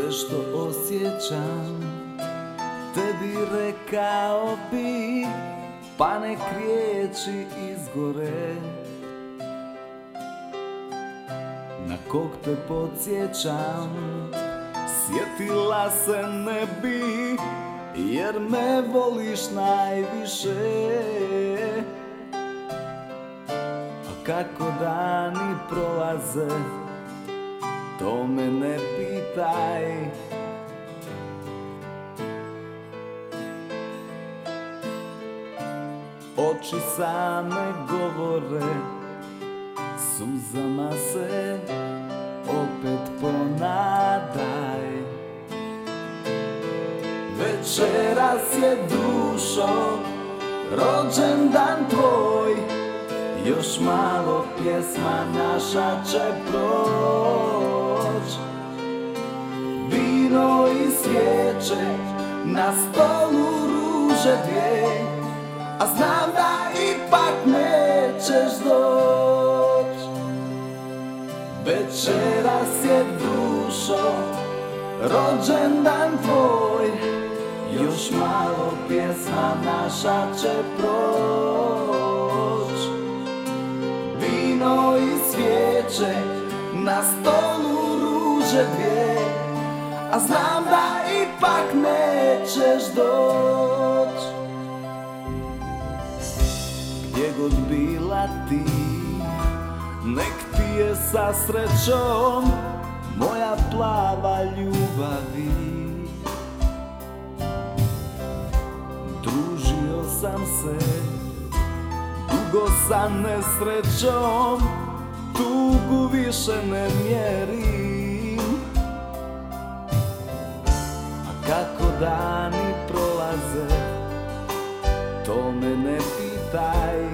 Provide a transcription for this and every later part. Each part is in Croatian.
Sve što osjećam tebi rekao bi, pa nek riječi izgore. Na kog te podsjećam, sjetila se ne bi, jer me voliš najviše. A kako dani prolaze, to me ne pitaj. Oči same govore, suzama se opet ponadaj. Večeras je dušo rođendan tvoj, još malo pjesma naša će proć. Vino i svijeće, na stolu ruže dvije, a znam da ipak nećeš doć. Večeras je dušo rođendan tvoj, još malo pjesma naša će proć. Vino i svijeće, na stolu ruže dvije, a znam da ipak nećeš doć. Gdje god bila ti, nek ti je sa srećom moja plava ljubavi. Družio sam se dugo sa nesrećom, tugu više ne mjerim. A kako dani prolaze, to me ne pitaj.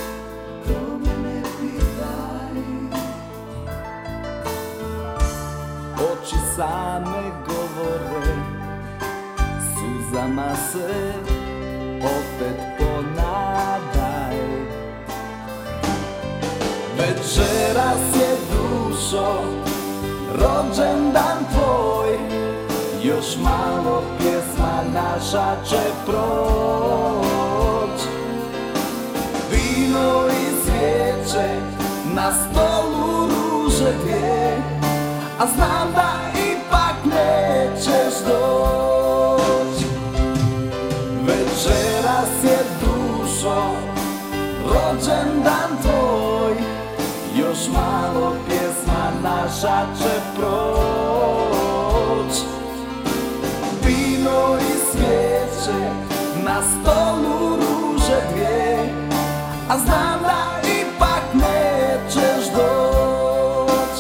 Oči same govore, suzama se opet ponadaj. Večeras je dušo rođendan tvoj, još malo pjesma naša će proć. Vino i svijeće, na stolu ruže dvije, a znam da ipak nećeš doć. Večeras je dušo rođendan tvoj, još malo pjesma naša će proć. Vino i svijeće, na stolu ruže dvije, a znam da ipak nećeš doć.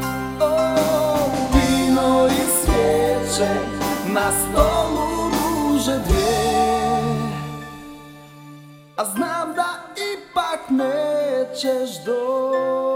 Vino i svijeće, na stolu ruže dvije, a znam da ipak nećeš doć.